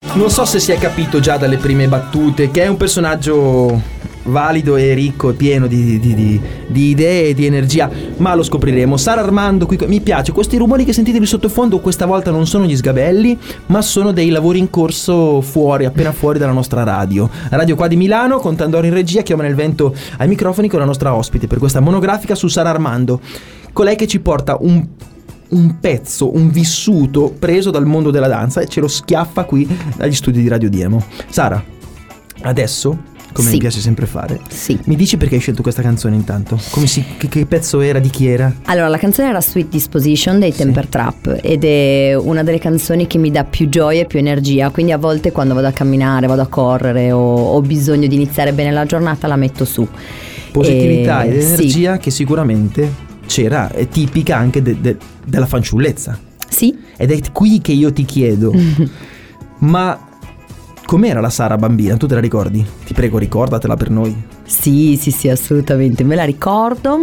Non so se si è capito già dalle prime battute che è un personaggio valido e ricco e pieno di idee e di energia, ma lo scopriremo. Sara Armando qui. Mi piace questi rumori che sentite di sottofondo. Questa volta non sono gli sgabelli, ma sono dei lavori in corso fuori, appena fuori dalla nostra radio qua di Milano, con Tandori in regia, Chioma nel vento ai microfoni, con la nostra ospite per questa monografica su Sara Armando, colei che ci porta un pezzo, un vissuto preso dal mondo della danza e ce lo schiaffa qui dagli studi di Radio Diemo. Sara, adesso, come mi piace sempre fare, mi dici perché hai scelto questa canzone intanto? Che pezzo era, di chi era? Allora, la canzone era Sweet Disposition dei Temper Trap ed è una delle canzoni che mi dà più gioia e più energia, quindi a volte quando vado a camminare, vado a correre o ho bisogno di iniziare bene la giornata la metto su. Positività ed energia che sicuramente c'era, è tipica anche della fanciullezza. Sì. Ed è qui che io ti chiedo, ma com'era la Sara bambina? Tu te la ricordi? Ti prego, ricordatela per noi. Sì, assolutamente, me la ricordo.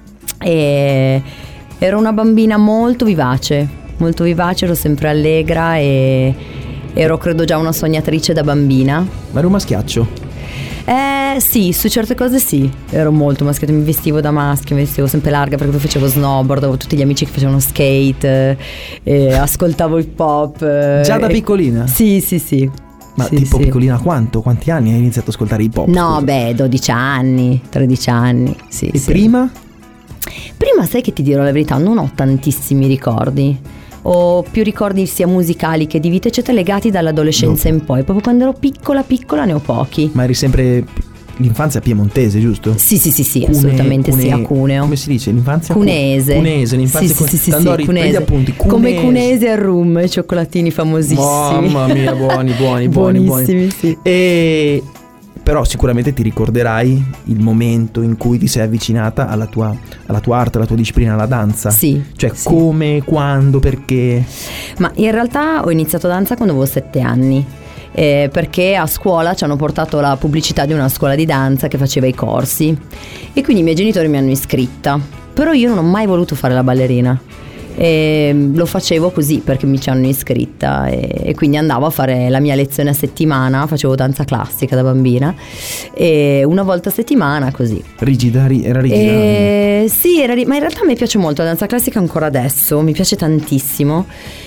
E ero una bambina molto vivace, ero sempre allegra e ero credo già una sognatrice da bambina. Ma ero un maschiaccio? Sì, su certe cose sì, ero molto maschio, mi vestivo da maschio, mi vestivo sempre larga perché poi facevo snowboard, avevo tutti gli amici che facevano skate, ascoltavo hip hop. Già da piccolina? Sì. Ma tipo piccolina quanto? Quanti anni hai iniziato ad ascoltare hip hop? No, 12 anni, 13 anni, sì. E prima? Prima, sai che ti dirò la verità, non ho tantissimi ricordi. Ho più ricordi sia musicali che di vita eccetera legati dall'adolescenza in poi. Proprio quando ero piccola ne ho pochi. Ma eri sempre l'infanzia piemontese, giusto? Sì, assolutamente sì, a Cuneo. Come si dice? L'infanzia Cuneese, l'infanzia sì, Tandori, Cuneese. Appunti, come Cuneese al rum, i cioccolatini famosissimi. Mamma mia, buoni. Buonissimi, sì. E però sicuramente ti ricorderai il momento in cui ti sei avvicinata alla tua arte, alla tua disciplina, alla danza. Sì. Cioè come, quando, perché? Ma in realtà ho iniziato danza quando avevo 7 anni. Perché a scuola ci hanno portato la pubblicità di una scuola di danza che faceva i corsi e quindi i miei genitori mi hanno iscritta, però io non ho mai voluto fare la ballerina. Lo facevo così perché mi ci hanno iscritta e quindi andavo a fare la mia lezione a settimana, facevo danza classica da bambina e una volta a settimana così. Rigida, era rigida? Sì, ma in realtà mi piace molto la danza classica ancora adesso, mi piace tantissimo,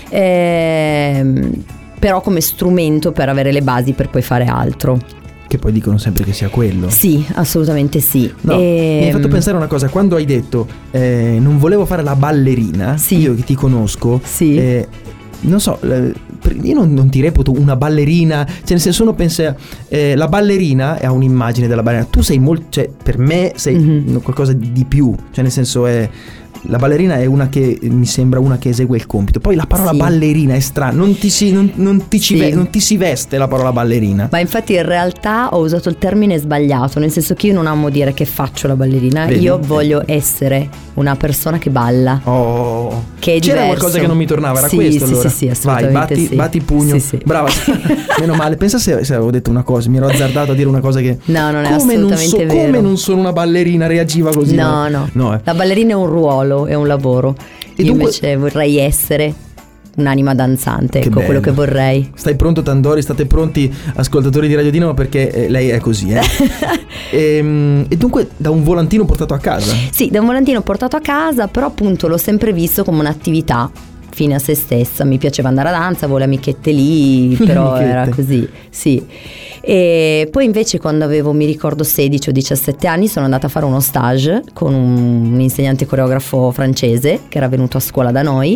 però come strumento per avere le basi per poi fare altro. Che poi dicono sempre che sia quello. Sì, assolutamente sì. No, mi hai fatto pensare una cosa. Quando hai detto non volevo fare la ballerina, io che ti conosco, non so, io non ti reputo una ballerina. Cioè nel senso, uno pensa la ballerina ha un'immagine della ballerina. Tu sei molto, cioè per me sei qualcosa di più. Cioè nel senso la ballerina è una che mi sembra una che esegue il compito. Poi la parola ballerina è strana, non ti si veste la parola ballerina. Ma infatti in realtà ho usato il termine sbagliato, nel senso che io non amo dire che faccio la ballerina. Vedi? Io voglio essere una persona che balla. Che è c'era diverso. Qualcosa che non mi tornava, era questo allora. Sì, assolutamente. Vai, batti il pugno. Sì. Brava. Meno male. Pensa se avevo detto una cosa, mi ero azzardato a dire una cosa che no, non è assolutamente vero. Come non sono una ballerina, reagiva così. No. La ballerina è un ruolo, è un lavoro. Io dunque, invece vorrei essere un'anima danzante, ecco quello che vorrei. Stai pronto Tandori? State pronti ascoltatori di Radio Dinamo, perché lei è così e dunque da un volantino portato a casa? Sì, da un volantino portato a casa, però appunto l'ho sempre visto come un'attività fine a se stessa. Mi piaceva andare a danza, avevo le amichette lì, però era così, sì. E poi invece quando avevo, mi ricordo, 16 o 17 anni sono andata a fare uno stage con un insegnante coreografo francese che era venuto a scuola da noi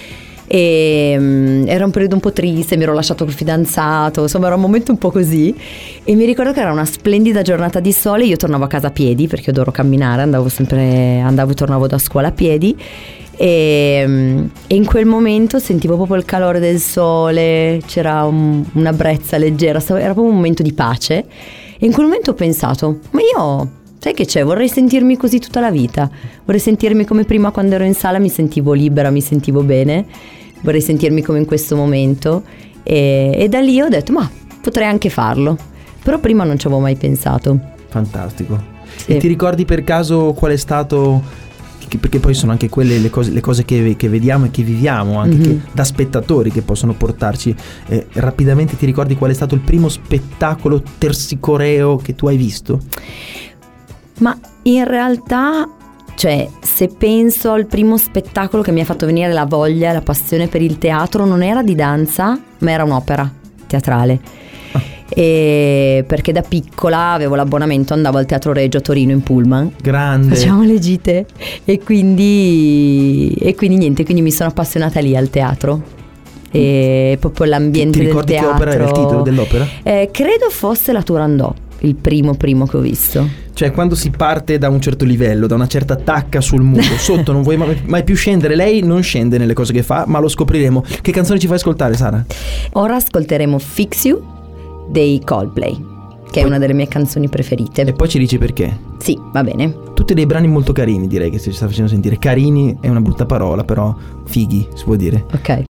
e era un periodo un po' triste, mi ero lasciato col fidanzato, insomma era un momento un po' così e mi ricordo che era una splendida giornata di sole. Io tornavo a casa a piedi perché adoro camminare, andavo e tornavo da scuola a piedi e in quel momento sentivo proprio il calore del sole, c'era una brezza leggera, era proprio un momento di pace e in quel momento ho pensato, ma io, sai che c'è, vorrei sentirmi così tutta la vita, vorrei sentirmi come prima quando ero in sala, mi sentivo libera, mi sentivo bene, vorrei sentirmi come in questo momento e da lì ho detto ma potrei anche farlo, però prima non ci avevo mai pensato. Fantastico. Sì. E ti ricordi per caso qual è stato perché poi sono anche quelle le cose che vediamo e che viviamo anche da spettatori, che possono portarci. Rapidamente ti ricordi qual è stato il primo spettacolo tersicoreo che tu hai visto? Ma in realtà, cioè, se penso al primo spettacolo che mi ha fatto venire la voglia, la passione per il teatro, non era di danza, ma era un'opera teatrale. E perché da piccola avevo l'abbonamento, andavo al Teatro Regio a Torino in pullman, grande, facevamo le gite e quindi niente, quindi mi sono appassionata lì al teatro e proprio l'ambiente del teatro. Ti ricordi che opera era il titolo dell'opera? Credo fosse La Turandot, il primo che ho visto. Cioè, quando si parte da un certo livello, da una certa tacca sul muro, sotto non vuoi mai più scendere. Lei non scende nelle cose che fa, ma lo scopriremo. Che canzone ci fai ascoltare, Sara? Ora ascolteremo Fix You dei Coldplay, che è una delle mie canzoni preferite. E poi ci dici perché? Sì, va bene. Tutti dei brani molto carini, direi, che ci sta facendo sentire. Carini è una brutta parola, però fighi, si può dire. Ok.